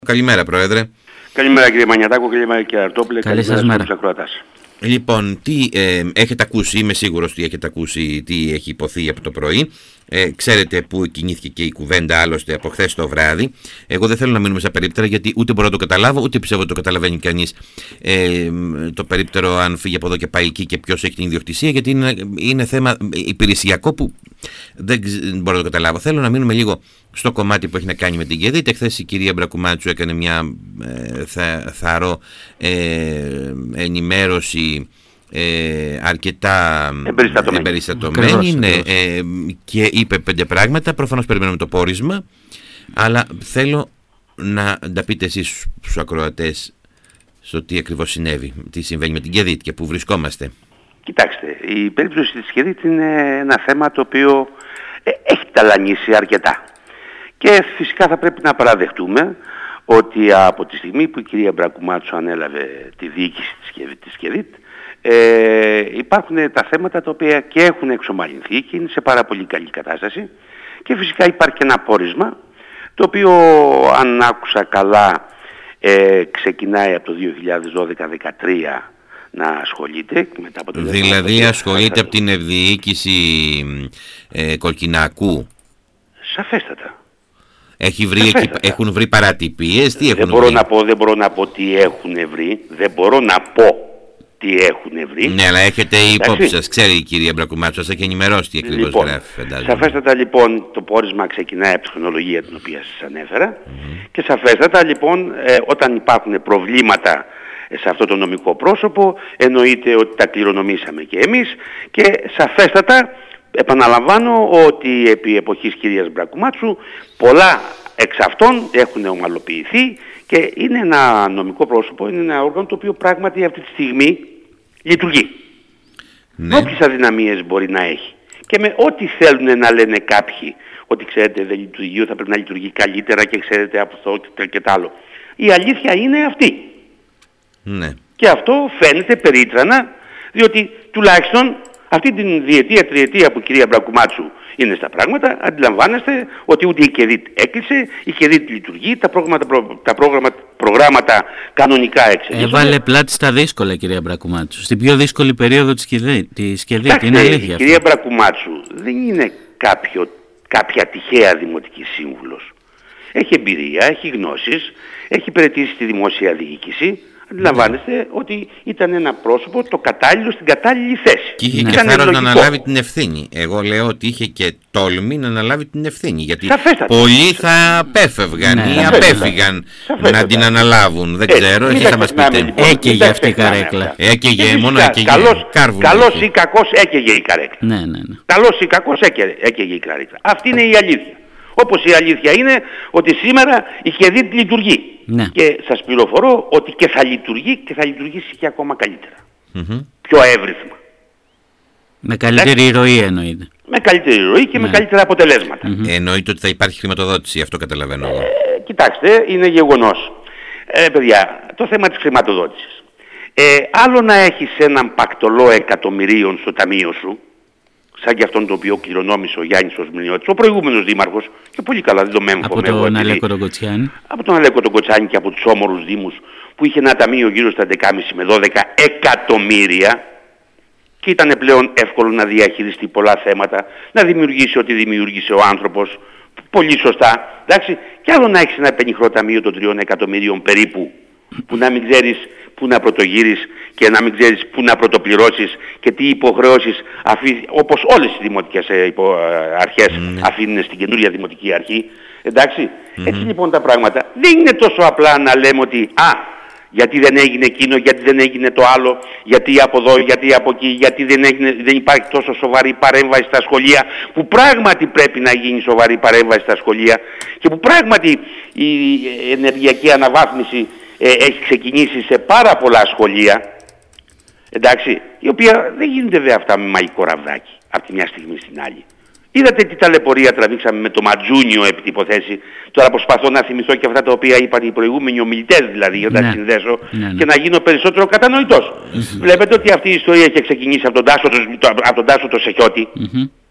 Καλημέρα, Πρόεδρε. Καλημέρα, κύριε Μανιατάκο, καλημέρα, κύριε Αρτόπουλε. Καλή σας μέρα. Ακροατάς. Λοιπόν, τι έχετε ακούσει, είμαι σίγουρος ότι έχετε ακούσει τι έχει υποθεί από το πρωί. Ξέρετε που κινήθηκε και η κουβέντα άλλωστε από χθες το βράδυ. Εγώ δεν θέλω να μείνουμε στα περίπτερα, γιατί ούτε μπορώ να το καταλάβω, ούτε πιστεύω ότι το καταλαβαίνει κανείς το περίπτερο αν φύγει από εδώ και πάει εκεί και ποιος έχει την ιδιοκτησία, γιατί είναι θέμα υπηρεσιακό που δεν μπορώ να το καταλάβω. Θέλω να μείνουμε λίγο στο κομμάτι που έχει να κάνει με την ΚΕΔΙΤ. Εχθές η κυρία Μπρακουμάτσου έκανε μια θαρώ ενημέρωση αρκετά εμπεριστατωμένη, ναι, και είπε 5 πράγματα. Προφανώς περιμένουμε το πόρισμα, αλλά θέλω να τα πείτε εσείς στους ακροατές στο τι ακριβώς συνέβη, τι συμβαίνει με την ΚΕΔΙΤ και πού βρισκόμαστε. Κοιτάξτε, η περίπτωση της ΚΕΔΙΤ είναι ένα θέμα το οποίο έχει ταλανίσει αρκετά. Και φυσικά θα πρέπει να παραδεχτούμε ότι από τη στιγμή που η κυρία Μπρακουμάτσου ανέλαβε τη διοίκηση της ΚΕΔΙΤ, υπάρχουν τα θέματα τα οποία και έχουν εξομαλυνθεί και είναι σε πάρα πολύ καλή κατάσταση, και φυσικά υπάρχει και ένα πόρισμα το οποίο, αν άκουσα καλά, ξεκινάει από το 2012-2013 να ασχολείται. Μετά από το δηλαδή ασχολείται από την ευδιοίκηση Κορκινακού. Σαφέστατα. Έχουν βρει παρατυπίες, τι έχουν βρει? Δεν μπορώ να πω τι έχουν βρει, δεν μπορώ να πω τι έχουν βρει. Ναι, αλλά έχετε υπόψη σας, ξέρει η κυρία Μπρακουμάτσου, σας έχει ενημερώσει τι ακριβώς γράφει, φαντάζομαι. Σαφέστατα λοιπόν το πόρισμα ξεκινάει από τη χρονολογία την οποία σας ανέφερα, και σαφέστατα λοιπόν όταν υπάρχουν προβλήματα σε αυτό το νομικό πρόσωπο, εννοείται ότι τα κληρονομήσαμε και εμείς, και σαφέστατα επαναλαμβάνω ότι επί εποχής κυρίας Μπρακουμάτσου πολλά εξ αυτών έχουν ομαλοποιηθεί και είναι ένα νομικό πρόσωπο, είναι ένα όργανο το οποίο πράγματι αυτή τη στιγμή λειτουργεί. Ναι. Όποιες αδυναμίες μπορεί να έχει και με ό,τι θέλουν να λένε κάποιοι ότι ξέρετε δεν λειτουργεί, θα πρέπει να λειτουργεί καλύτερα και ξέρετε από αυτό και τ' άλλο. Η αλήθεια είναι αυτή. Ναι. Και αυτό φαίνεται περίτρανα, διότι τουλάχιστον αυτή την διετία, τριετία που η κυρία Μπρακουμάτσου είναι στα πράγματα, αντιλαμβάνεστε ότι ούτε η ΚΕΔΙΤ έκλεισε, η ΚΕΔΙΤ λειτουργεί, τα προγράμματα κανονικά εξελίσσονται. Έβαλε πλάτη στα δύσκολα, κυρία Μπρακουμάτσου, στην πιο δύσκολη περίοδο της ΚΕΔΙΤ. Είναι αλήθεια. Η κυρία Μπρακουμάτσου δεν είναι κάποια τυχαία δημοτική σύμβουλος. Έχει εμπειρία, έχει γνώσεις, έχει υπηρετήσει στη δημόσια διοίκηση. Αντιλαμβάνεστε ότι ήταν ένα πρόσωπο το κατάλληλο στην κατάλληλη θέση. Και είχε και θάρρος να αναλάβει την ευθύνη. Εγώ λέω ότι είχε και τόλμη να αναλάβει την ευθύνη. Γιατί πολλοί θα απέφευγαν ή απέφυγαν να την αναλάβουν. Δεν ξέρω, εσείς θα μας πείτε. Έκαιγε αυτή η καρέκλα. Έκαιγε, μόνο έκαιγε. Καλός ή κακός έκαιγε η καρέκλα. Καλός ή κακός έκαιγε η καρέκλα. Αυτή είναι η αλήθεια. Όπως η αλήθεια είναι ότι σήμερα η ΚΕΔΙΤ λειτουργεί. Ναι. Και σας πληροφορώ ότι και θα λειτουργεί και θα λειτουργήσει και ακόμα καλύτερα. Πιο εύρυθμα. Με καλύτερη ροή εννοείται. Με καλύτερη ροή και με καλύτερα αποτελέσματα. Εννοείται ότι θα υπάρχει χρηματοδότηση, αυτό καταλαβαίνω εγώ. Κοιτάξτε, είναι γεγονός. Παιδιά, το θέμα της χρηματοδότησης. Άλλο να έχεις έναν πακτολό εκατομμυρίων στο ταμείο σου, σαν και αυτόν τον οποίο κληρονόμησε ο Γιάννης ο Σμηνιώτης, ο προηγούμενος δήμαρχος, και πολύ καλά, δεν το μέμφωμαι εγώ. Από τον Αλέκο τον Κοτσιάνη. Από τον Αλέκο τον Κοτσιάνη και από τους όμορους δήμους, που είχε ένα ταμείο γύρω στα 11,5 με 12 εκατομμύρια και ήταν πλέον εύκολο να διαχειριστεί πολλά θέματα, να δημιουργήσει ό,τι δημιούργησε ο άνθρωπος, πολύ σωστά, εντάξει. Και άλλο να έχεις ένα πενιχρό ταμείο των 3 εκατομμυρίων περίπου, που να μην ξέρεις πού να πρωτογύρεις και να μην ξέρεις πού να πρωτοπληρώσεις και τι υποχρεώσεις όπως όλες οι δημοτικές αρχές αφήνουν στην καινούρια δημοτική αρχή. Εντάξει. Έτσι λοιπόν τα πράγματα δεν είναι τόσο απλά να λέμε ότι γιατί δεν έγινε εκείνο, γιατί δεν έγινε το άλλο, γιατί από εδώ, γιατί από εκεί, γιατί δεν υπάρχει τόσο σοβαρή παρέμβαση στα σχολεία, που πράγματι πρέπει να γίνει σοβαρή παρέμβαση στα σχολεία και που πράγματι η ενεργειακή αναβάθμιση έχει ξεκινήσει σε πάρα πολλά σχολεία, εντάξει, η οποία δεν γίνεται βέβαια αυτά με μαγικό ραβδάκι από τη μια στιγμή στην άλλη. Είδατε τι ταλαιπωρία τραβήξαμε με το Ματζούνιο επί την υποθέση. Τώρα προσπαθώ να θυμηθώ και αυτά τα οποία είπαν οι προηγούμενοι ομιλητές, δηλαδή, για να τα συνδέσω και να γίνω περισσότερο κατανοητός. Βλέπετε ότι αυτή η ιστορία έχει ξεκινήσει από τον Τάσο το Σεχιώτη.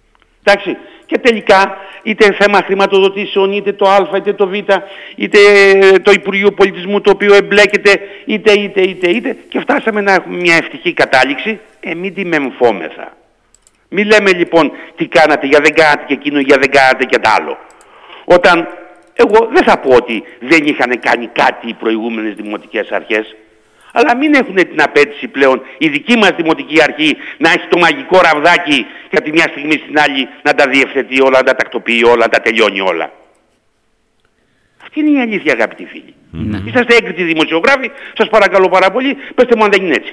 Εντάξει. Και τελικά, είτε θέμα χρηματοδοτήσεων, είτε το Α, είτε το Β, είτε το Υπουργείο Πολιτισμού το οποίο εμπλέκεται, είτε, και φτάσαμε να έχουμε μια ευτυχή κατάληξη, μην τη μεμφόμεθα. Μην λέμε λοιπόν τι κάνατε, για δεν κάνατε και εκείνο, για δεν κάνατε και τ' άλλο. Όταν εγώ δεν θα πω ότι δεν είχαν κάνει κάτι οι προηγούμενες δημοτικές αρχές, αλλά μην έχουν την απέτηση πλέον η δική μας δημοτική αρχή να έχει το μαγικό ραβδάκι και από τη μια στιγμή στην άλλη να τα διευθετεί όλα, να τα τακτοποιεί όλα, να τα τελειώνει όλα. Αυτή είναι η αλήθεια, αγαπητοί φίλοι. Είσαστε έγκριτοι δημοσιογράφοι, σας παρακαλώ πάρα πολύ, πέστε μου αν δεν είναι έτσι.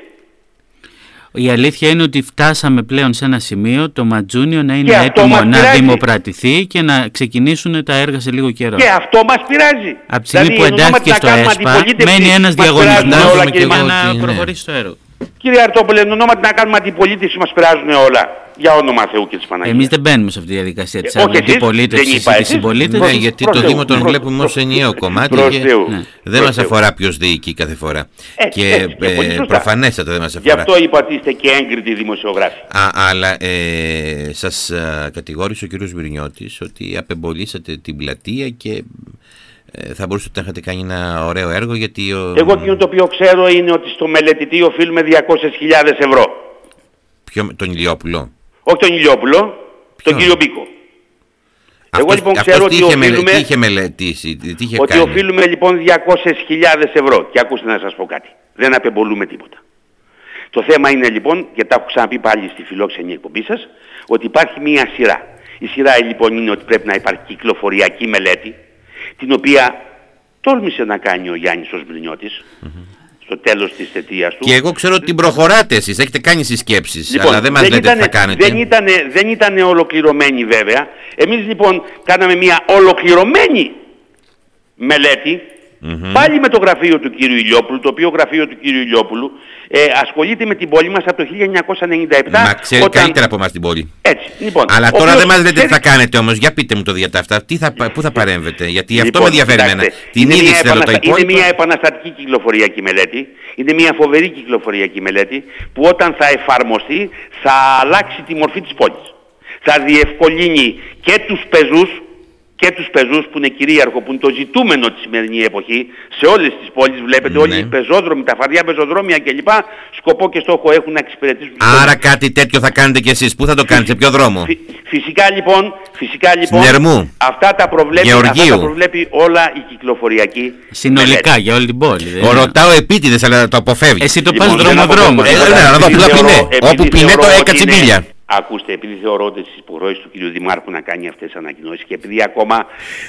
Η αλήθεια είναι ότι φτάσαμε πλέον σε ένα σημείο το Ματζούνιο να είναι έτοιμο να δημοπρατηθεί και να ξεκινήσουν τα έργα σε λίγο καιρό. Και αυτό μας πειράζει. Από τη στιγμή που εντάχθηκε στο ΕΣΠΑ, μένει ένας διαγωνισμός για να προχωρήσει το έργο. Κύριε Αρτόπουλε, εν ονόματι να κάνουμε αντιπολίτευση μας πειράζουν όλα. Για όνομα Θεού και της Παναγίας. Εμείς δεν μπαίνουμε σε αυτή τη διαδικασία της αντιπολίτευσης και συμπολίτευσης. Γιατί το Δήμο τον βλέπουμε ως ενιαίο κομμάτι και δεν μας αφορά ποιος διοικεί κάθε φορά. Και προφανέστατα δεν μας αφορά. Γι' αυτό είπα ότι είστε και έγκριτοι δημοσιογράφοι. Αλλά σας κατηγόρησε ο κ. Βυρνιώτης ότι απεμπολίσατε την πλατεία και θα μπορούσατε να είχατε κάνει ένα ωραίο έργο γιατί... Εγώ εκείνο το οποίο ξέρω είναι ότι στο μελετητή οφείλουμε 200.000 ευρώ. Τον Ηλιόπουλο? Όχι τον Ηλιόπουλο, τον κύριο Μπίκο. Εγώ λοιπόν ξέρω ότι οφείλουμε... Τι είχε μελετήσει, τι είχε ότι κάνει? οφείλουμε λοιπόν 200.000 ευρώ. Και ακούστε να σας πω κάτι. Δεν απεμπολούμε τίποτα. Το θέμα είναι λοιπόν, και τα έχω ξαναπεί πάλι στη φιλόξενη εκπομπή σας, ότι υπάρχει μία σειρά. Η σειρά λοιπόν είναι ότι πρέπει να υπάρχει κυκλοφοριακή μελέτη, την οποία τόλμησε να κάνει ο Γιάννης ο Σμπρινιώτης στο τέλος της θητείας του. Και εγώ ξέρω ότι την προχωράτε εσείς, έχετε κάνει συσκέψεις, λοιπόν, αλλά δεν μας λέτε τι θα κάνετε. Δεν ήταν ολοκληρωμένη βέβαια. Εμείς λοιπόν κάναμε μια ολοκληρωμένη μελέτη, πάλι με το γραφείο του κύριου Ηλιόπουλου, το οποίο γραφείο του κύριου Ηλιόπουλου ασχολείται με την πόλη μας από το 1997. Μα ξέρει καλύτερα από εμάς την πόλη. Έτσι, λοιπόν, αλλά τώρα δεν μας λέτε τι θα κάνετε όμως. Για πείτε μου το για τα αυτά. Πού θα παρέμβετε? Γιατί λοιπόν, αυτό με ενδιαφέρει εμένα. Την είδηση θέλω το υπόλοιπο. Είναι μια επαναστατική κυκλοφοριακή μελέτη. Είναι μια φοβερή κυκλοφοριακή μελέτη που όταν θα εφαρμοστεί θα αλλάξει τη μορφή της πόλης. Θα διευκολύνει και τους πεζούς που είναι κυρίαρχο, που είναι το ζητούμενο τη σημερινή εποχή. Σε όλες τις πόλεις βλέπετε όλοι οι πεζόδρομοι, τα φαρδιά πεζοδρόμια κλπ. Σκοπό και στόχο έχουν να εξυπηρετήσουν. Άρα κάτι τέτοιο θα κάνετε κι εσείς. Πού θα το κάνετε, σε ποιο δρόμο? Φυσικά λοιπόν Νερμού, αυτά τα προβλέπει όλα η κυκλοφοριακή συνολικά μελέτη. Για όλη την πόλη. Ρωτάω επίτηδες, αλλά το αποφεύγει. Εσύ το πας δρόμο-δρόμο. Όπου πινέ το έκατσιμπίλια. Ακούστε, επειδή θεωρώ ότι τις υποχρεώσεις του κ. Δημάρχου να κάνει αυτές τις ανακοινώσεις και επειδή ακόμα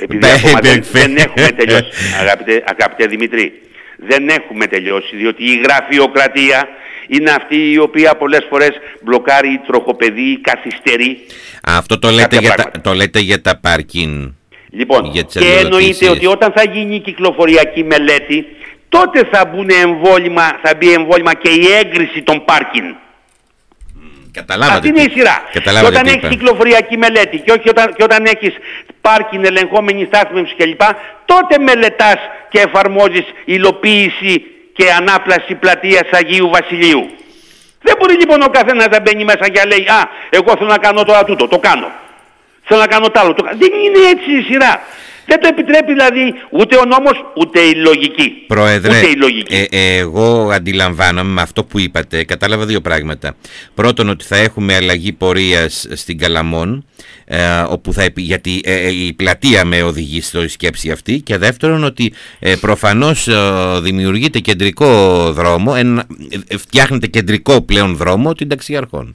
δεν έχουμε τελειώσει, αγαπητέ Δημητρή, δεν έχουμε τελειώσει, διότι η γραφειοκρατία είναι αυτή η οποία πολλές φορές μπλοκάρει, τροχοπεδεί, καθυστερεί. Αυτό το λέτε για τα πάρκιν. Λοιπόν, και εννοείται ότι όταν θα γίνει η κυκλοφοριακή μελέτη, τότε θα μπει εμβόλυμα και η έγκριση των πάρκιν. Αυτή είναι η σειρά. Και όταν έχεις κυκλοφοριακή μελέτη και όταν έχεις πάρκιν, ελεγχόμενη στάθμευση κλπ, τότε μελετάς και εφαρμόζεις υλοποίηση και ανάπλαση πλατείας Αγίου Βασιλείου. Δεν μπορεί λοιπόν ο καθένας να μπαίνει μέσα και λέει εγώ θέλω να κάνω τώρα τούτο, το κάνω. Θέλω να κάνω τ' άλλο, το κάνω. Δεν είναι έτσι η σειρά. Δεν το επιτρέπει δηλαδή ούτε ο νόμος ούτε η λογική. Πρόεδρε, εγώ αντιλαμβάνομαι με αυτό που είπατε, κατάλαβα δύο πράγματα. Πρώτον, ότι θα έχουμε αλλαγή πορείας στην Καλαμών, όπου γιατί η πλατεία με οδηγεί στη σκέψη αυτή. Και δεύτερον, ότι προφανώς δημιουργείται κεντρικό δρόμο, φτιάχνεται κεντρικό πλέον δρόμο την ταξιαρχών.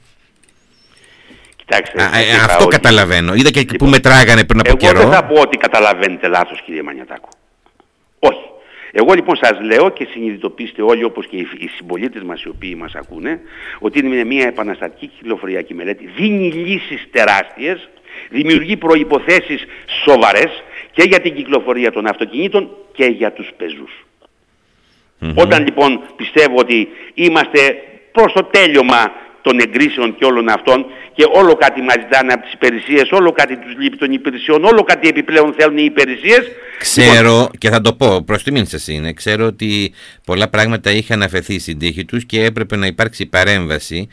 Κοιτάξτε, αυτό καταλαβαίνω. Είδα και λοιπόν, που μετράγανε πριν από καιρό. Εγώ δεν θα πω ότι καταλαβαίνετε λάθος, κύριε Μανιατάκο. Όχι. Εγώ λοιπόν σας λέω και συνειδητοποιήστε όλοι, όπως και οι συμπολίτες μας οι οποίοι μας ακούνε, ότι είναι μια επαναστατική κυκλοφοριακή μελέτη, δίνει λύσεις τεράστιες, δημιουργεί προϋποθέσεις σοβαρές και για την κυκλοφορία των αυτοκινήτων και για τους πεζούς. Όταν λοιπόν πιστεύω ότι είμαστε προς το τέλειωμα των εγκρίσεων και όλων αυτών και όλο κάτι μας ζητάνε από τις υπηρεσίες, όλο κάτι τους λείπει των υπηρεσιών, όλο κάτι επιπλέον θέλουν οι υπηρεσίες. Ξέρω και θα το πω προς τιμήν σας είναι, ξέρω ότι πολλά πράγματα είχαν αφαιθεί στην τύχη τους και έπρεπε να υπάρξει παρέμβαση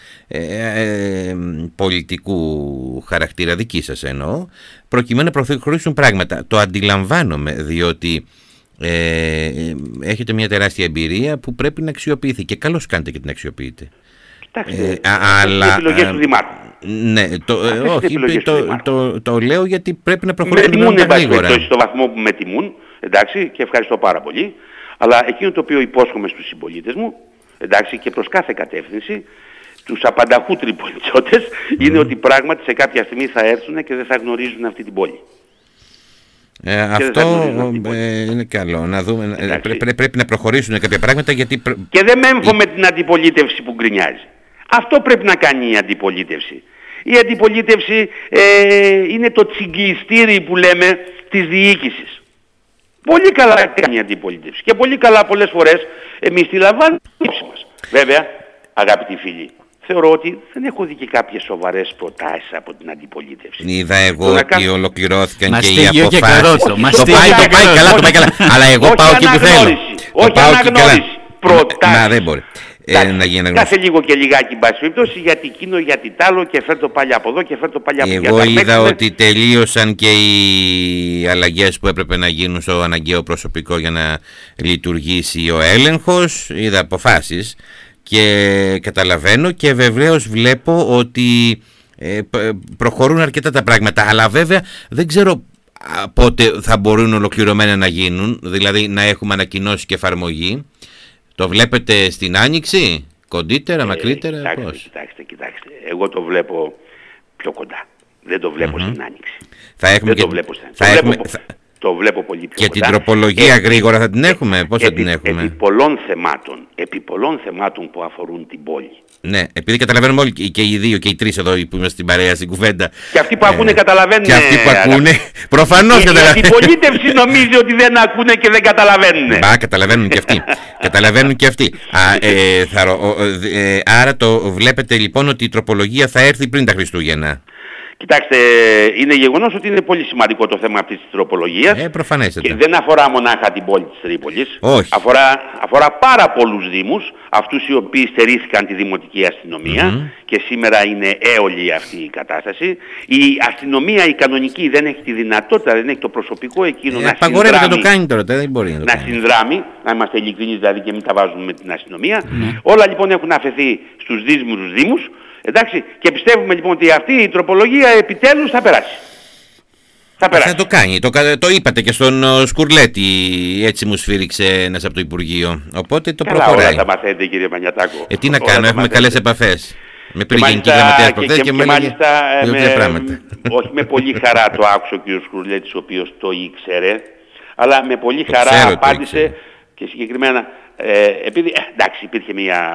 πολιτικού χαρακτήρα, δική σας εννοώ, προκειμένου να προχωρήσουν πράγματα. Το αντιλαμβάνομαι, διότι έχετε μια τεράστια εμπειρία που πρέπει να αξιοποιηθεί και καλώς κάνετε και την αξιοποιείτε. Κοιτάξτε, αλλά επιλογές του Δημάρχου. Ναι, όχι, το λέω γιατί πρέπει να προχωρήσουμε γρήγορα. Στο βαθμό που με τιμούν, εντάξει, και ευχαριστώ πάρα πολύ, αλλά εκείνο το οποίο υπόσχομαι στους συμπολίτες μου, εντάξει, και προς κάθε κατεύθυνση, τους απανταχούτροι πολιτσότες, είναι ότι πράγματι σε κάποια στιγμή θα έρθουν και δεν θα γνωρίζουν αυτή την πόλη. Αυτό είναι καλό. Να δούμε, πρέπει να προχωρήσουν κάποια πράγματα γιατί... Και δεν μέμφω την αντιπολίτευση που γκρινιάζει. Αυτό πρέπει να κάνει η αντιπολίτευση. Η αντιπολίτευση είναι το τσιγκλιστήρι που λέμε της διοίκησης. Πολύ καλά κάνει η αντιπολίτευση και πολύ καλά πολλές φορές εμείς τη λαμβάνουμε υπόψη μας. Βέβαια, αγαπητοί φίλοι, θεωρώ ότι δεν έχω δει και κάποιες σοβαρές προτάσεις από την αντιπολίτευση. Είδα εγώ ότι ολοκληρώθηκαν και οι αποφάσεις. Το πάει καλά. Αλλά εγώ πάω εκεί που θέλω. Όχι αναγνώριση. Προτάσεις. Δεν μπορεί. Κάθε λίγο και λιγάκι μπας περιπτώσει, γιατί εκείνο, γιατί τ' άλλο και φέρ' το πάλι από εδώ και φέρ' το πάλι από εκεί. Εγώ είδα ότι τελείωσαν και οι αλλαγές που έπρεπε να γίνουν στο αναγκαίο προσωπικό για να λειτουργήσει ο έλεγχος. Είδα αποφάσεις και καταλαβαίνω και βεβαίως βλέπω ότι προχωρούν αρκετά τα πράγματα. Αλλά βέβαια δεν ξέρω πότε θα μπορούν ολοκληρωμένα να γίνουν, δηλαδή να έχουμε ανακοινώσει και εφαρμογή. Το βλέπετε στην Άνοιξη, κοντύτερα, μακρύτερα, πώς? Κοιτάξτε, εγώ το βλέπω πιο κοντά. Δεν το βλέπω στην Άνοιξη. Το βλέπω πολύ πιο και κοντά. Και την τροπολογία γρήγορα θα την έχουμε, πώς θα την έχουμε? Επί πολλών θεμάτων που αφορούν την πόλη. Ναι, επειδή καταλαβαίνουμε όλοι και οι δύο και οι τρεις εδώ που είμαστε στην παρέα, στην κουβέντα. Και αυτοί που ακούνε καταλαβαίνουν. Και αυτοί που ακούνε, προφανώς καταλαβαίνουν. Η αντιπολίτευση νομίζει ότι δεν ακούνε και δεν καταλαβαίνουν. Καταλαβαίνουν και αυτοί. Καταλαβαίνουν και αυτοί. Άρα το βλέπετε λοιπόν ότι η τροπολογία θα έρθει πριν τα Χριστούγεννα. Κοιτάξτε, είναι γεγονός ότι είναι πολύ σημαντικό το θέμα αυτής της τροπολογίας. Προφανέστατα. Και δεν αφορά μονάχα την πόλη της Τρίπολης. Όχι. Αφορά πάρα πολλούς δήμους, αυτούς οι οποίοι στερήθηκαν τη δημοτική αστυνομία και σήμερα είναι έολη αυτή η κατάσταση. Η αστυνομία, η κανονική, δεν έχει τη δυνατότητα, δεν έχει το προσωπικό εκείνο να συνδράμει. Το κάνει τώρα, δεν μπορεί να το κάνει. Συνδράμει, να είμαστε ειλικρινείς δηλαδή και μην τα βάζουμε με την αστυνομία. Όλα λοιπόν έχουν αφαιθεί στους δύσμυρους δήμους. Εντάξει, και πιστεύουμε λοιπόν ότι αυτή η τροπολογία επιτέλους θα περάσει. Θα το κάνει. Το είπατε και στον Σκουρλέτη, έτσι μου σφύριξε ένας από το Υπουργείο. Οπότε το προχωράει. Όλα τα μαθαίνετε κύριε Μανιατάκο. Τι να κάνω, έχουμε καλές επαφές. Με πήρε γενική γραμματέας προχθές και με έλεγε δύο πράγματα. Όχι με πολύ χαρά το άκουσε ο κύριος Σκουρλέτης, ο οποίος το ήξερε, αλλά με πολύ χαρά απάντησε και συγκεκριμένα, επειδή εντάξει υπήρχε μια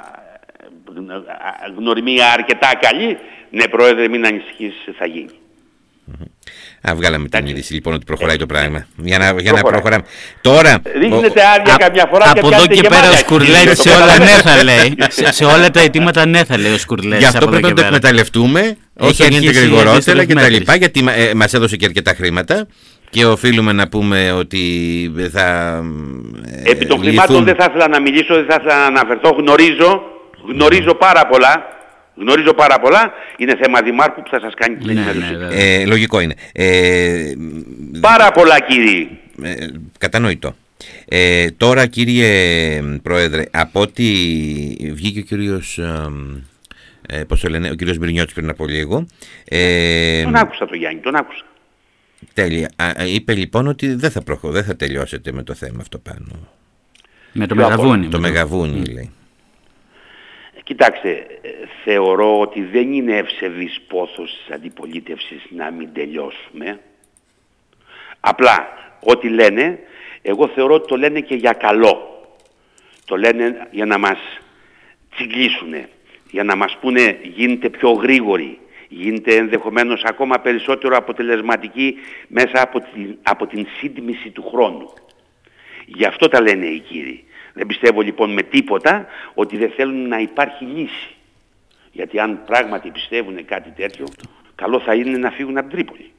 γνωριμία αρκετά καλή, ναι πρόεδρε μην ανησυχείς, θα γίνει. Βγάλαμε την είδηση λοιπόν ότι προχωράει το πράγμα. Για να προχωράμε. Τώρα. Ρίχνετε άδεια καμιά φορά από εδώ και πέρα ο Σκουρλέτης σε όλα ναι θα λέει. Σε όλα τα αιτήματα ναι θα λέει ο Σκουρλέτης. Γι' αυτό πρέπει να το εκμεταλλευτούμε όσο γίνεται γρηγορότερα και τα λοιπά, γιατί μας έδωσε και αρκετά χρήματα. Και οφείλουμε να πούμε ότι θα. Επί των χρημάτων δεν θα ήθελα να μιλήσω, δεν θα ήθελα να αναφερθώ. Γνωρίζω πάρα πολλά. Είναι θέμα δημάρχου που θα σας κάνει την ενημέρωση. Λογικό είναι. Πάρα πολλά κύριοι. Κατανοητό. Τώρα κύριε Πρόεδρε, από ό,τι βγήκε ο κύριος πώς το λένε, ο κύριος Μπρινιώτης πριν από λίγο. Τον άκουσα το Γιάννη, τον άκουσα. Τέλεια. Είπε λοιπόν ότι δεν θα τελειώσετε με το θέμα αυτό πάνω. Με το Μεγαβούνι. Το Μεγαβούνι λέει. Κοιτάξτε, θεωρώ ότι δεν είναι ευσεβής πόθος της αντιπολίτευσης να μην τελειώσουμε. Απλά, ό,τι λένε, εγώ θεωρώ ότι το λένε και για καλό. Το λένε για να μας τσιγκλίσουνε, για να μας πούνε γίνετε πιο γρήγοροι, γίνετε ενδεχομένως ακόμα περισσότερο αποτελεσματικοί μέσα από την σύντμηση του χρόνου. Γι' αυτό τα λένε οι κύριοι. Δεν πιστεύω λοιπόν με τίποτα ότι δεν θέλουν να υπάρχει λύση. Γιατί αν πράγματι πιστεύουν κάτι τέτοιο, καλό θα είναι να φύγουν από την Τρίπολη.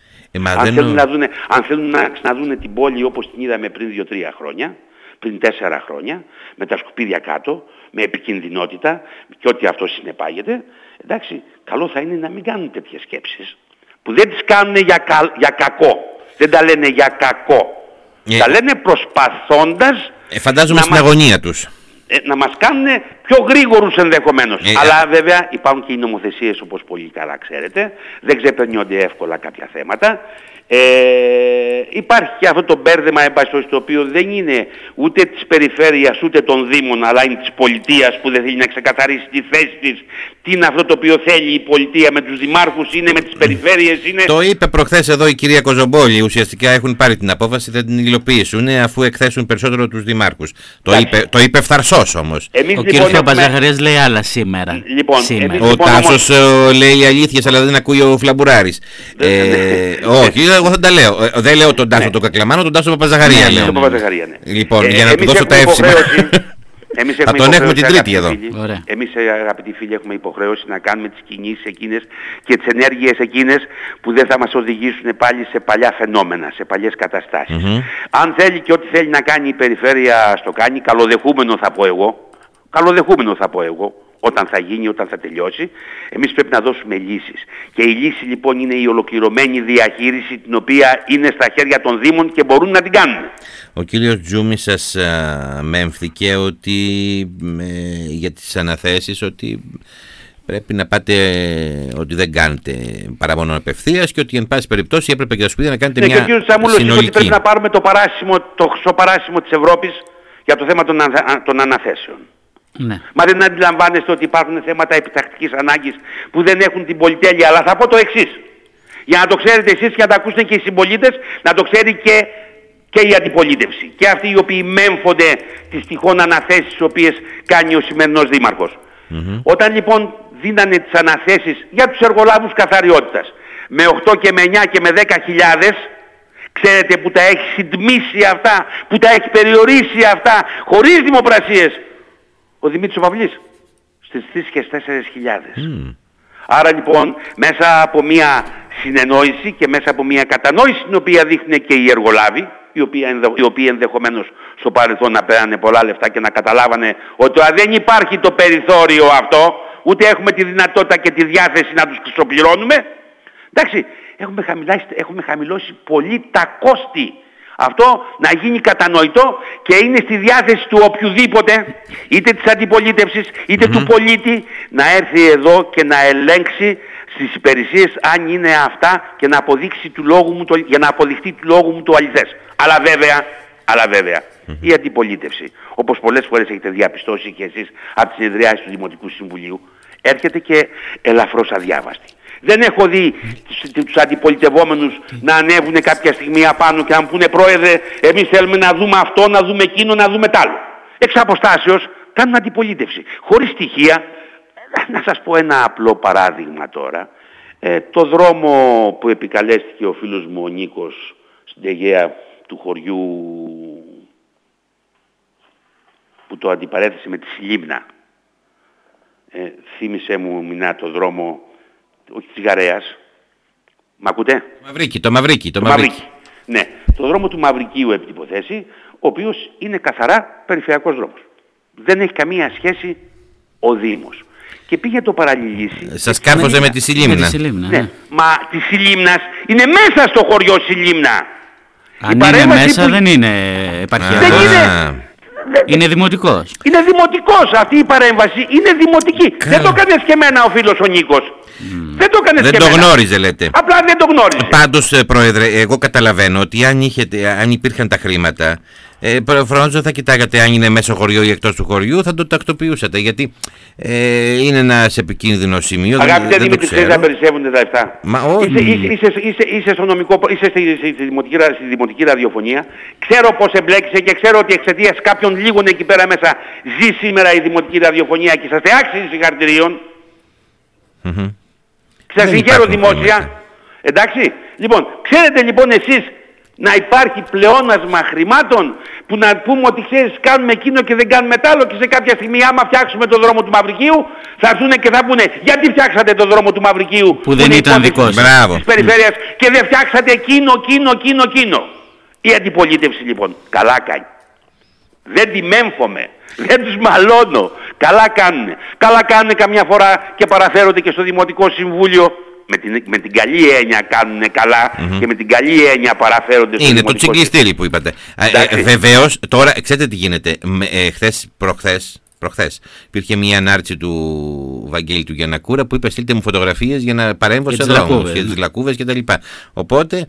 Αν θέλουν να ξαναδούν την πόλη όπως την είδαμε πριν 2-3 χρόνια, πριν 4 χρόνια, με τα σκουπίδια κάτω, με επικινδυνότητα και ό,τι αυτό συνεπάγεται, εντάξει, καλό θα είναι να μην κάνουν τέτοιες σκέψεις που δεν τις κάνουν για κακό. Δεν τα λένε για κακό. Τα λένε προσπαθώντας φαντάζομαι στην αγωνία τους. Να μας κάνουν πιο γρήγορους ενδεχομένως. Αλλά βέβαια υπάρχουν και οι νομοθεσίες, όπως πολύ καλά ξέρετε. Δεν ξεπερνιόνται εύκολα κάποια θέματα. Υπάρχει και αυτό το μπέρδεμα, το οποίο δεν είναι ούτε της περιφέρειας ούτε των δήμων, αλλά είναι της πολιτείας που δεν θέλει να ξεκαθαρίσει τη θέση της. Τι είναι αυτό το οποίο θέλει η πολιτεία με τους δημάρχους, είναι με τις περιφέρειες, είναι... Το είπε προχθές εδώ η κυρία Κοζομπόλη. Ουσιαστικά έχουν πάρει την απόφαση, θα την υλοποιήσουν αφού εκθέσουν περισσότερο τους δημάρχους. Το είπε φθαρσός όμως. Ο κύριος Παπαζαχαρίας λέει άλλα σήμερα. Ο Τάσος λέει αλήθειες, αλλά δεν ακούει ο Φλαμπουράρης. Όχι, εγώ θα τα λέω. Δεν λέω τον Τάσο τον Κακλαμάνο, τον Τάσο Παπαζαχαρία λέω. Λοιπόν, για να του δώσω τα εύσημα. Θα τον έχουμε την Τρίτη εδώ. Εμείς, αγαπητοί φίλοι, έχουμε υποχρέωση να κάνουμε τις κινήσεις εκείνες και τις ενέργειες εκείνες που δεν θα μας οδηγήσουν πάλι σε παλιά φαινόμενα, σε παλιές καταστάσεις. Αν θέλει και ό,τι θέλει να κάνει η περιφέρεια στο κάνει, καλοδεχούμενο θα πω εγώ. Όταν θα γίνει, όταν θα τελειώσει, εμείς πρέπει να δώσουμε λύσεις. Και η λύση λοιπόν είναι η ολοκληρωμένη διαχείριση, την οποία είναι στα χέρια των Δήμων και μπορούν να την κάνουν. Ο κύριος Τζούμης σας μέμφθηκε ότι για τις αναθέσεις ότι πρέπει να πάτε, ότι δεν κάνετε παραμονό απευθείας και ότι εν πάση περιπτώσει έπρεπε και τα σκουπίδια να κάνετε μια συνολική. Και ο κύριος Τσαμούλος είπε ότι πρέπει να πάρουμε το χρυσό της Ευρώπης για το θέμα των αναθέσεων. Ναι. Μα δεν αντιλαμβάνεστε ότι υπάρχουν θέματα επιτακτικής ανάγκης που δεν έχουν την πολυτέλεια. Αλλά θα πω το εξής, για να το ξέρετε εσείς και να το ακούσουν και οι συμπολίτες, να το ξέρει και η αντιπολίτευση. Και αυτοί οι οποίοι μέμφονται τις τυχόν αναθέσεις τις οποίες κάνει ο σημερινός δήμαρχος. Όταν λοιπόν δίνανε τις αναθέσεις για τους εργολάβους καθαριότητας με 8 και με 9 και με 10.000, ξέρετε που τα έχει συντμήσει αυτά, που τα έχει περιορίσει αυτά χωρίς δημοπρασίες? Ο Δημήτρης ο Παυλής, στις 3 και 4.000. Άρα λοιπόν μέσα από μια συνεννόηση και μέσα από μια κατανόηση την οποία δείχνουν και οι εργολάβοι, οι οποίοι ενδεχομένως στο παρελθόν να πέρανε πολλά λεφτά και να καταλάβανε ότι δεν υπάρχει το περιθώριο αυτό, ούτε έχουμε τη δυνατότητα και τη διάθεση να τους ξοπληρώνουμε, εντάξει, έχουμε χαμηλώσει πολύ τα κόστη. Αυτό να γίνει κατανοητό και είναι στη διάθεση του οποιουδήποτε, είτε της αντιπολίτευσης είτε του πολίτη, να έρθει εδώ και να ελέγξει στις υπηρεσίες αν είναι αυτά και να αποδείξει για να αποδειχτεί του λόγου μου το αληθές. Αλλά βέβαια η αντιπολίτευση, όπως πολλές φορές έχετε διαπιστώσει και εσείς από τις συνεδριάσεις του Δημοτικού Συμβουλίου, έρχεται και ελαφρώς αδιάβαστη. Δεν έχω δει τους αντιπολιτευόμενους να ανέβουν κάποια στιγμή απάνω και να μου πούνε πρόεδρε, εμείς θέλουμε να δούμε αυτό, να δούμε εκείνο, να δούμε τ' άλλο. Εξ αποστάσεως κάνουν αντιπολίτευση. Χωρίς στοιχεία. Να σας πω ένα απλό παράδειγμα τώρα. Το δρόμο που επικαλέστηκε ο φίλος μου ο Νίκος στην Αιγαία του χωριού που το αντιπαρέθεσε με τη Σιλίμνα. Θύμισε μου Μινά το δρόμο, όχι της Γαρέας. Μ' ακούτε? Το Μαυρίκι. Ναι, το δρόμο του Μαυρικίου επί την υποθέση, ο οποίος είναι καθαρά περιφερειακός δρόμος. Δεν έχει καμία σχέση ο Δήμος. Και πήγε το παραλληλήσει. Σας κάρφωσε με τη Σιλίμνα. Ναι. Μα τη Σιλίμνας είναι μέσα στο χωριό Σιλίμνα. Αν είναι μέσα δεν είναι επαρχιακός. Είναι δημοτικός. Είναι δημοτικός. Αυτή η παρέμβαση είναι δημοτική. Δεν το έκανε και εμένα ο φίλος ο Νίκος. Δεν το έκανε και εμένα. Δεν το γνώριζε λέτε. Απλά δεν το γνώριζε. Πάντως πρόεδρε, εγώ καταλαβαίνω ότι αν υπήρχαν τα χρήματα, προφανώς δεν θα κοιτάγατε αν είναι μέσα χωριό ή εκτός του χωριού, θα το τακτοποιούσατε, γιατί είναι ένα επικίνδυνο σημείο. Αγαπητέ Δημήτρη, δεν θα περισσεύονται τα λεφτά. Είσαι στο νομικό, είσαι στη δημοτική ραδιοφωνία. Ξέρω πώς εμπλέκησε και ξέρω ότι εξαιτίας κάποιων λίγων εκεί πέρα μέσα ζει σήμερα η δημοτική ραδιοφωνία και είσαστε άξιοι συγχαρητηρίων. Σας συγχαίρω δημόσια. Εντάξει. Λοιπόν, ξέρετε λοιπόν εσείς να υπάρχει πλεόνασμα χρημάτων που να πούμε ότι ξέρεις κάνουμε εκείνο και δεν κάνουμε τ' άλλο και σε κάποια στιγμή άμα φτιάξουμε το δρόμο του Μαυρικίου θα έρθουν και θα πούνε γιατί φτιάξατε το δρόμο του Μαυρικίου που δεν ήταν δικός της περιφέρειας και δεν φτιάξατε εκείνο. Η αντιπολίτευση λοιπόν καλά κάνει. Δεν τη μέμφωμαι, δεν τους μαλώνω. Καλά κάνουνε. Καλά κάνουνε καμιά φορά και παραφέρονται και στο Δημοτικό Συμβούλιο. Με την καλή έννοια κάνουνε καλά και με την καλή έννοια παραφέρονται στο είναι Δημοτικό το τσιγκλιστήρι που είπατε. Βεβαίως, τώρα ξέρετε τι γίνεται. Προχθές υπήρχε μια ανάρτηση του Βαγγέλη του Γιαννακούρα που είπε στείλτε μου φωτογραφίες για να παρέμβω σε δρόμους για τις λακκούβες κτλ. Οπότε,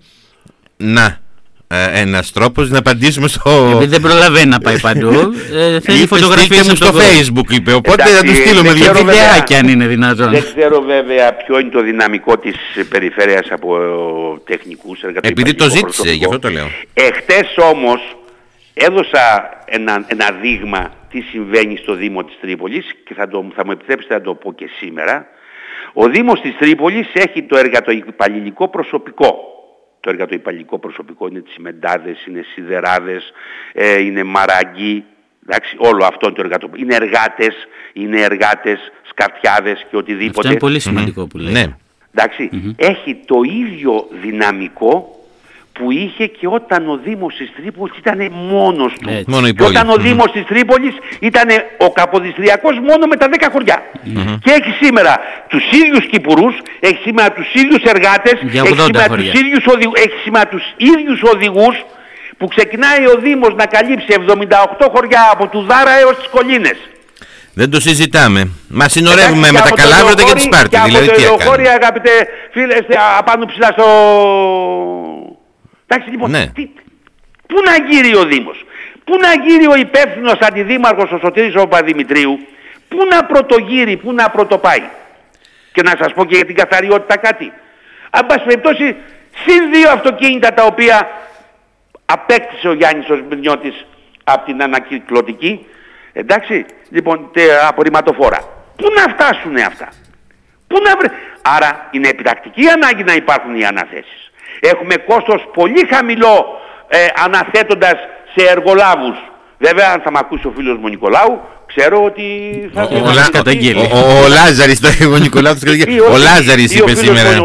ένας τρόπος να απαντήσουμε στο... Επειδή δεν προλαβαίνει να πάει παντού, θέλει φωτογραφίες μου στο Facebook, είπε, οπότε θα του στείλουμε δύο βιντεάκια αν είναι δυνατόν. Δεν ξέρω βέβαια ποιο είναι το δυναμικό της περιφέρειας από τεχνικούς εργατικούς. Επειδή το ζήτησε, γι' αυτό το λέω. Εχθές όμως έδωσα ένα δείγμα τι συμβαίνει στο Δήμο της Τρίπολης και θα μου επιτρέψετε να το πω και σήμερα. Ο Δήμος της Τρίπολης έχει το εργατοϊπαλληλικό προσωπικό. Το εργατοϊπαλληλικό προσωπικό είναι τσιμεντάδες, είναι σιδεράδες, είναι μαραγκοί, εντάξει, όλο αυτό είναι το εργατοϊπαλληλικό. Είναι εργάτες, σκαρτιάδες και οτιδήποτε. Αυτό είναι πολύ σημαντικό που λέει. Ναι. Εντάξει, έχει το ίδιο δυναμικό που είχε και όταν ο Δήμος της Τρίπολης ήταν μόνος του. Μόνο και όταν ο Δήμος της Τρίπολης ήταν ο Καποδιστριακός μόνο με τα 10 χωριά. Και έχει σήμερα τους ίδιους κυπουρούς, έχει σήμερα τους ίδιους εργάτες, έχει σήμερα τους ίδιους οδηγούς που ξεκινάει ο Δήμος να καλύψει 78 χωριά από του Δάρα έως τις Κολίνες. Δεν το συζητάμε. Μα συνορεύουμε με τα Καλάβρητα και τη Σπάρτη. Και δηλαδή, από το Λεωφόριο, αγαπητέ φίλε, απάνω ψηλά στο... Εντάξει λοιπόν, ναι. Πού να γύρει ο Δήμος, πού να γύρει ο υπεύθυνος αντιδήμαρχος ο Σωτήρης ο Παπαδημητρίου, πού να πρωτογύρει, πού να πρωτοπάει. Και να σας πω και για την καθαριότητα κάτι. Αν πάση περιπτώσει, συν 2 αυτοκίνητα τα οποία απέκτησε ο Γιάννης ο Σμυρνιώτης από την ανακυκλωτική, εντάξει, λοιπόν, απορριμματοφόρα. Πού να φτάσουνε αυτά, πού να Άρα είναι επιτακτική ανάγκη να υπάρχουν οι αναθέσεις. Έχουμε κόστος πολύ χαμηλό αναθέτοντας σε εργολάβους. Βέβαια, αν θα μ' ακούσει ο φίλος μου Νικολάου, ξέρω ότι θα... Ο Λάζαρης, ο Νικολάου, ο Λάζαρης είπε σήμερα.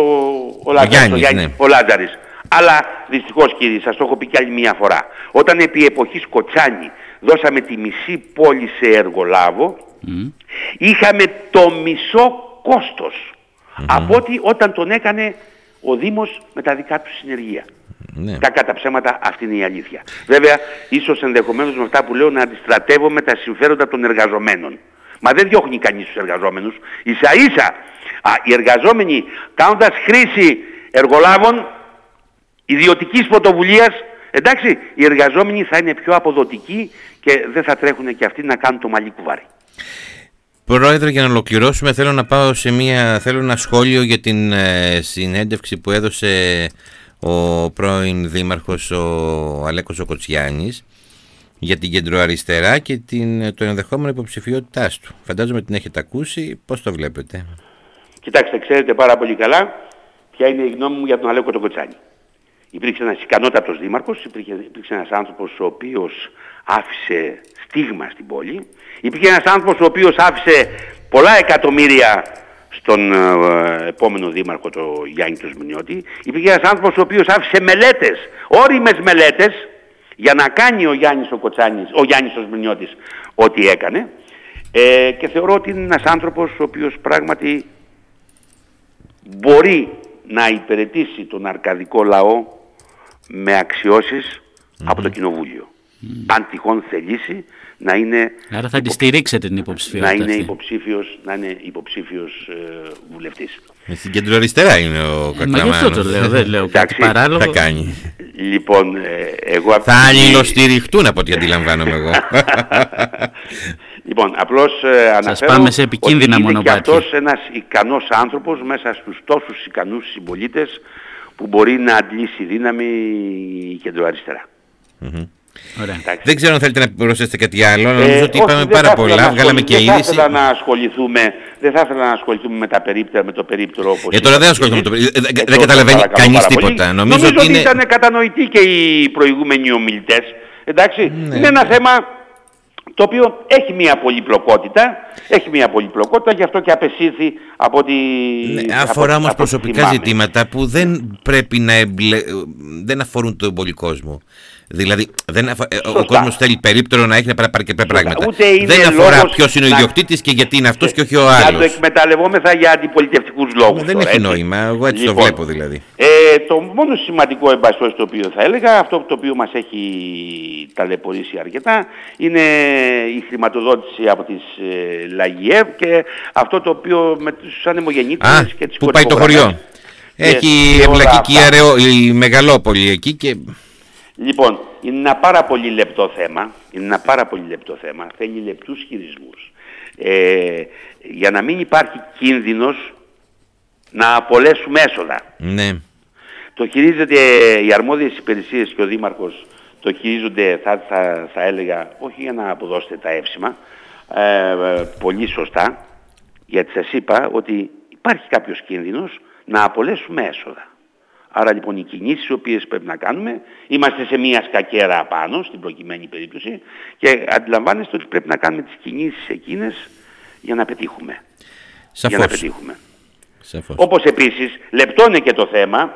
Ο Λάζαρης. Αλλά δυστυχώς κύριε, σας το έχω πει κι άλλη μια φορά. Όταν επί εποχής Κοτσάνη δώσαμε τη μισή πόλη σε εργολάβο, είχαμε το μισό κόστος από ότι όταν τον έκανε ο Δήμος με τα δικά του συνεργεία. Ναι. Κακά τα ψέματα, αυτή είναι η αλήθεια. Βέβαια, ίσως ενδεχομένως με αυτά που λέω να αντιστρατεύομαι τα συμφέροντα των εργαζομένων. Μα δεν διώχνει κανείς τους εργαζόμενους. Ίσα ίσα, οι εργαζόμενοι κάνοντας χρήση εργολάβων ιδιωτικής πρωτοβουλίας, εντάξει, οι εργαζόμενοι θα είναι πιο αποδοτικοί και δεν θα τρέχουν και αυτοί να κάνουν το μαλλί κουβάρι. Πρόεδρε, για να ολοκληρώσουμε θέλω να πάω θέλω ένα σχόλιο για την συνέντευξη που έδωσε ο πρώην δήμαρχος ο Αλέκος ο Κοτσιάνης για την κεντροαριστερά και το ενδεχόμενο υποψηφιότητάς του. Φαντάζομαι την έχετε ακούσει, πώς το βλέπετε? Κοιτάξτε, ξέρετε πάρα πολύ καλά ποια είναι η γνώμη μου για τον Αλέκο τον Κοτσιάνη. Υπήρξε ένας ικανότατος δήμαρχος, υπήρξε ένας άνθρωπος ο οποίος άφησε στίγμα στην πόλη. Υπήρχε ένας άνθρωπος ο οποίος άφησε πολλά εκατομμύρια στον επόμενο δήμαρχο, τον Γιάννη τον Σμυρνιώτη. Υπήρχε ένας άνθρωπος ο οποίος άφησε μελέτες, όριμες μελέτες, για να κάνει ο Γιάννης ο Σμυρνιώτης ό,τι έκανε. Και θεωρώ ότι είναι ένας άνθρωπος ο οποίος πράγματι μπορεί να υπηρετήσει τον αρκαδικό λαό με αξιώσεις από το Κοινοβούλιο. Αν τυχόν θελήσει να είναι... Άρα θα τη στηρίξετε την υποψηφιότητα να είναι υποψήφιος βουλευτής. Στην κεντροαριστερά είναι ο Κακλαμάνος. Μα γι' αυτό το λέω, δεν λέω κάτι παράλογο. Θα κάνει. Λοιπόν, εγώ... Θα αλληλοστηριχτούν από ό,τι αντιλαμβάνομαι εγώ. Λοιπόν, απλώς αναφέρω πάμε σε επικίνδυνα ότι είναι και μονοπάτια. αυτός ένας ικανός άνθρωπος μέσα στους τόσους ικανούς συμπολίτες που μπορεί να αντλήσει δύναμη η κεντροαριστερά. Ωραία. Δεν ξέρω αν θέλετε να προσθέσετε κάτι άλλο. Νομίζω ότι είπαμε πάρα πολλά. Βγάλαμε και είδηση. Δεν θα ήθελα να ασχοληθούμε με το περίπτερο όπως. Τώρα δεν ασχοληθούμε με το περίπτερο. Δεν καταλαβαίνει κανείς τίποτα. Νομίζω ότι ήταν κατανοητοί και οι προηγούμενοι ομιλητές. Εντάξει, είναι ένα θέμα το οποίο έχει μια πολυπλοκότητα, γι' αυτό και απεσύρθη από ότι... αφορά όμως προσωπικά ζητήματα που δεν πρέπει να δεν αφορούν τον πολυκόσμο. Δηλαδή, ο κόσμος θέλει περίπτερο να έχει να πάρει και πράγματα. Δεν αφορά ποιος είναι ο ιδιοκτήτης και γιατί είναι αυτός και όχι ο άλλος. Να το εκμεταλλευόμεθα για αντιπολιτευτικούς λόγους. Δεν έχει νόημα, εγώ έτσι το βλέπω δηλαδή. Το μόνο σημαντικό εμπαστός το οποίο θα έλεγα, αυτό το οποίο μας έχει ταλαιπωρήσει αρκετά, είναι η χρηματοδότηση από τις ΛΑΓΙΕΒ και αυτό το οποίο με τους ανεμογεννήτρες και τις που πάει το χωριό. Έχει εμπλακεί η Μεγαλόπολη εκεί και... Λοιπόν, είναι ένα πάρα πολύ λεπτό θέμα, θέλει λεπτούς χειρισμούς. Για να μην υπάρχει κίνδυνος να απολέσουμε έσοδα. Ναι. Το χειρίζεται οι αρμόδιες υπηρεσίες και ο Δήμαρχος το χειρίζονται, θα έλεγα, όχι για να αποδώσετε τα εύσημα, πολύ σωστά, γιατί σας είπα ότι υπάρχει κάποιος κίνδυνος να απολέσουμε έσοδα. Άρα λοιπόν οι κινήσεις οι οποίες πρέπει να κάνουμε, είμαστε σε μια σκακέρα απάνω στην προκειμένη περίπτωση και αντιλαμβάνεστε ότι πρέπει να κάνουμε τις κινήσεις εκείνες για να πετύχουμε. Σαφώς. Σαφώς. Όπως επίσης λεπτό είναι και το θέμα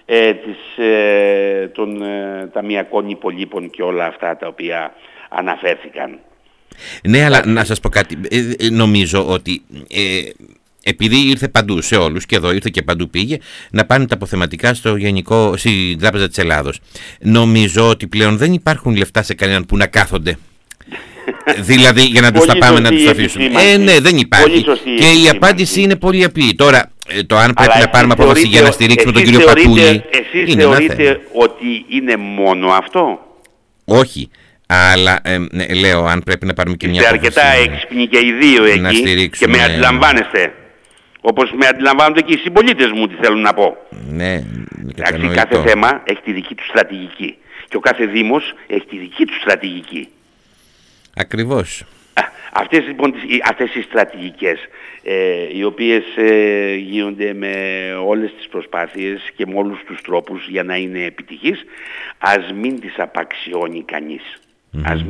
των ταμιακών υπολείπων και όλα αυτά τα οποία αναφέρθηκαν. Ναι, αλλά να σας πω κάτι. Νομίζω ότι... επειδή ήρθε παντού σε όλους και εδώ ήρθε και παντού πήγε να πάνε τα αποθεματικά στην Τράπεζα της Ελλάδος. Νομίζω ότι πλέον δεν υπάρχουν λεφτά σε κανέναν που να κάθονται. Δηλαδή για να τους τα πάμε να τους αφήσουμε. Ναι, δεν υπάρχει. Και η απάντηση είναι πολύ απλή. Τώρα, το αν πρέπει να πάρουμε απόφαση για να στηρίξουμε τον κύριο Πατούλη. Εσείς θεωρείτε ότι είναι μόνο αυτό? Όχι. Αλλά λέω, αν πρέπει να πάρουμε και μια απόφαση. Είστε αρκετά έξυπνοι και οι δύο εκεί και με αντιλαμβάνεστε. Όπως με αντιλαμβάνονται και οι συμπολίτες μου, τι θέλουν να πω. Ναι, κάθε θέμα έχει τη δική του στρατηγική. Και ο κάθε Δήμος έχει τη δική του στρατηγική. Ακριβώς. Αυτές λοιπόν οι στρατηγικές, οι οποίες γίνονται με όλες τις προσπάθειες και με όλους τους τρόπους για να είναι επιτυχείς, ας μην τις απαξιώνει κανείς. Ας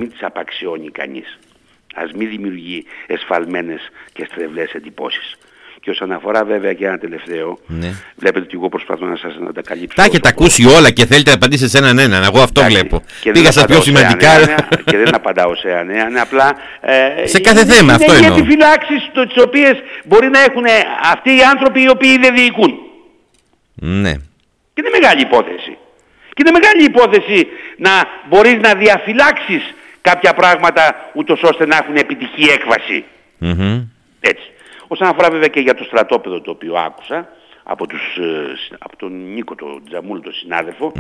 μην δημιουργεί εσφαλμένες και στρεβλές εντυπώσεις. Και όσον αφορά βέβαια και ένα τελευταίο, βλέπετε ότι εγώ προσπαθώ να σας τα καλύψω. Τα έχετε ακούσει όλα και θέλετε να απαντήσετε σε έναν. Εγώ αυτό βλέπω. Πήγα στα πιο σημαντικά. Και δεν απαντάω σε έναν. Απλά. Σε κάθε θέμα αυτό εννοώ. Είναι επιφυλάξεις τις οποίες μπορεί να έχουν αυτοί οι άνθρωποι οι οποίοι δεν διοικούν. Ναι. Και είναι μεγάλη υπόθεση. Και είναι μεγάλη υπόθεση να μπορείς να διαφυλάξεις κάποια πράγματα ούτως ώστε να έχουν επιτυχή έκβαση. Έτσι. Όσον αφορά βέβαια και για το στρατόπεδο το οποίο άκουσα από τον Νίκο τον Τζαμούλ, τον συνάδελφο,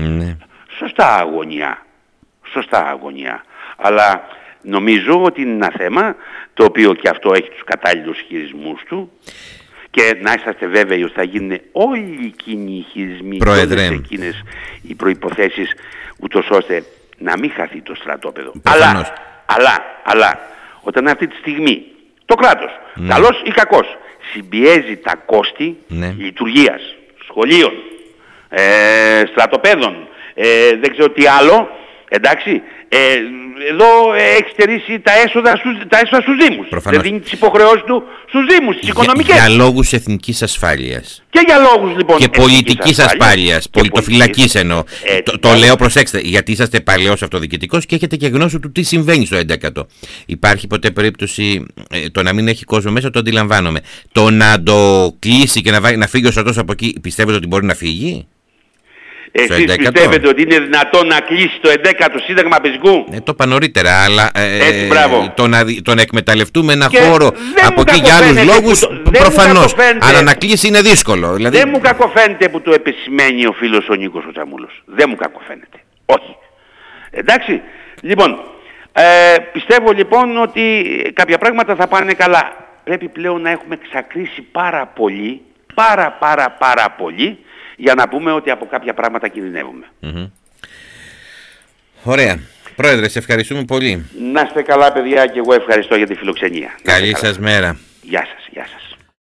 σωστά αγωνιά. Αλλά νομίζω ότι είναι ένα θέμα το οποίο και αυτό έχει τους κατάλληλους χειρισμούς του και να είσαστε βέβαιοι ότι θα γίνουν όλοι εκείνοι οι χειρισμοί και όλες εκείνες οι προϋποθέσεις ούτως ώστε να μην χαθεί το στρατόπεδο. Αλλά όταν αυτή τη στιγμή το κράτος, καλός ή κακός, συμπιέζει τα κόστη λειτουργίας, σχολείων, στρατοπέδων, δεν ξέρω τι άλλο, εντάξει, εδώ έχει στερήσει τα έσοδα στους Δήμους. Προφανώς. Δεν δίνει τις υποχρεώσεις του στους Δήμους, τις οικονομικές. Για λόγους εθνικής ασφάλειας. Και για λόγους λοιπόν και πολιτικής ασφάλειας, πολιτοφυλακής εννοώ. Το λέω, προσέξτε, γιατί είσαστε παλαιός αυτοδιοικητικός και έχετε και γνώση του τι συμβαίνει στο 11ο. Υπάρχει ποτέ περίπτωση το να μην έχει κόσμο μέσα, το αντιλαμβάνομαι. Το να το κλείσει και να φύγει ο στρατός από εκεί, πιστεύετε ότι μπορεί να φύγει? Εσείς πιστεύετε ότι είναι δυνατόν να κλείσει το 11ο Σύνταγμα Πεζικού? Το είπα νωρίτερα, αλλά το να εκμεταλλευτούμε ένα και χώρο από εκεί για άλλους λόγους, προφανώς. Αλλά να κλείσει είναι δύσκολο. Δηλαδή... Δεν μου κακοφαίνεται που το επισημαίνει ο φίλος ο Νίκος ο Τσαμούλος. Δεν μου κακοφαίνεται. Όχι. Εντάξει. Λοιπόν, πιστεύω λοιπόν ότι κάποια πράγματα θα πάνε καλά. Πρέπει πλέον να έχουμε ξακρίσει πάρα πολύ, πάρα πολύ, για να πούμε ότι από κάποια πράγματα κινδυνεύουμε. Ωραία. Πρόεδρε, σε ευχαριστούμε πολύ. Να είστε καλά παιδιά και εγώ ευχαριστώ για τη φιλοξενία. Καλή σας μέρα. Γεια σας, γεια σας.